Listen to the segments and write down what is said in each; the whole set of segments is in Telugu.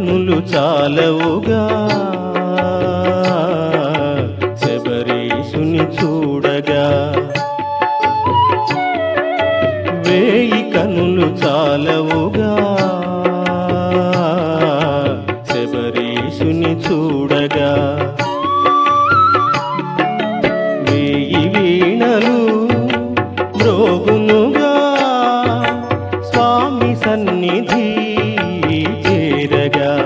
కనులు చాలవుగా శబరీషుని చూడగా, వేయి కనులు చాలవుగా శబరీషుని చూడగా, వేయి వీణలు మ్రోగునుగా స్వామి సన్నిధి చేరగా,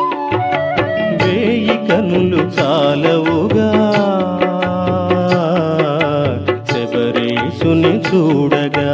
వేయి కనులు చాలవుగా శబరీషుని చూడగా.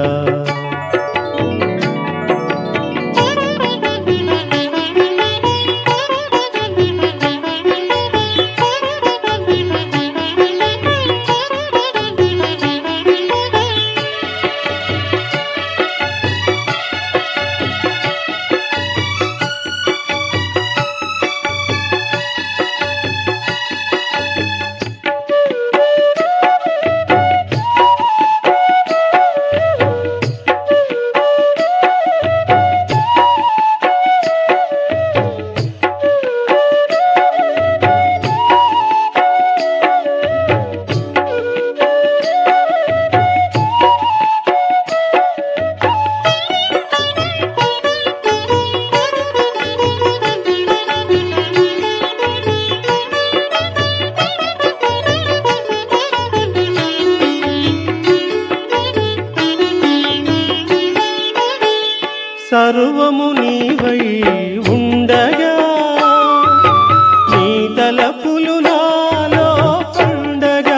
సర్వము నీవై ఉండగా నీ తలపులు నాలో పండగా,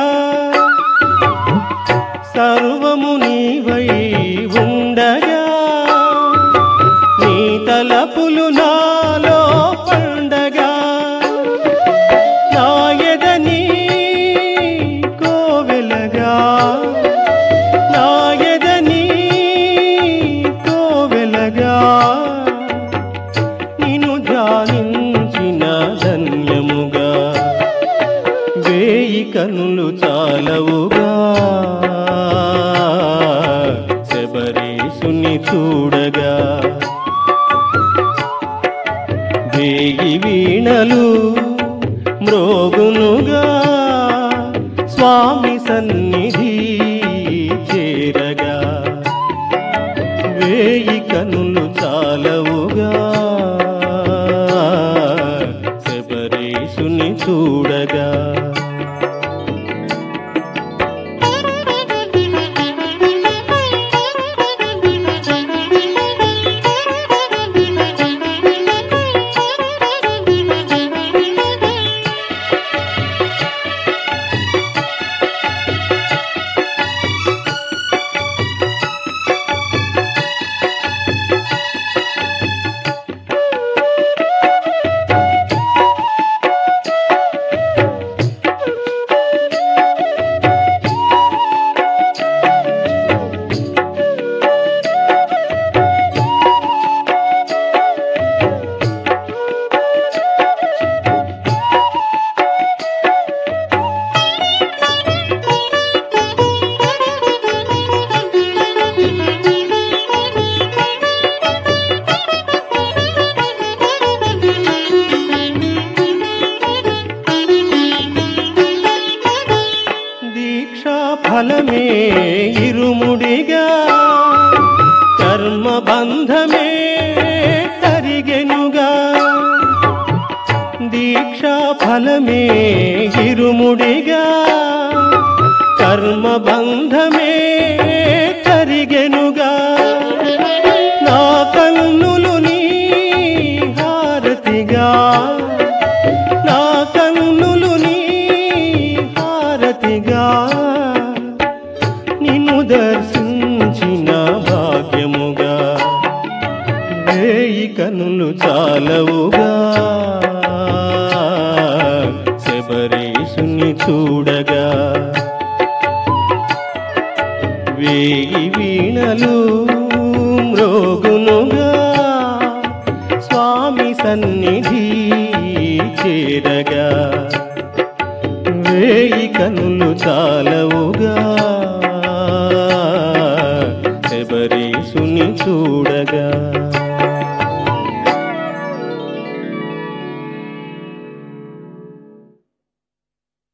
సర్వము నీవై ఉండగా నీ తలపులు నాలో పండగా, నాయదని కోవెలగా నాయదని కోవెలగా, నిన్ను ధ్యానించిన ధన్యముగా, వేయి కనులు చాలవుగా శబరీషుని చూడగా, వేయి వీణలు మ్రోగునుగా స్వామి సన్నిధి చేరగా, వేయి కనులు చాలవుగా శబరీషుని చూడగా. ఫలమే ఇరుముడిగా కర్మ బంధమే తరిగెనుగా, దీక్షా ఫలమే ఇరుముడిగా కర్మ బంధమే తరిగెనుగా, నా కన్నులు నీ హారతిగా నా కన్నులు నీ హారతిగా, నిన్ను దర్శించిన భాగ్యముగా, వేయి కనులు చాలవుగా శబరీషుని చూడగా, వేయి వీణలు మ్రోగునుగా స్వామి సన్నిధి చేరగా, వేయి కనులు చాలవుగా శబరీషుని చూడగా.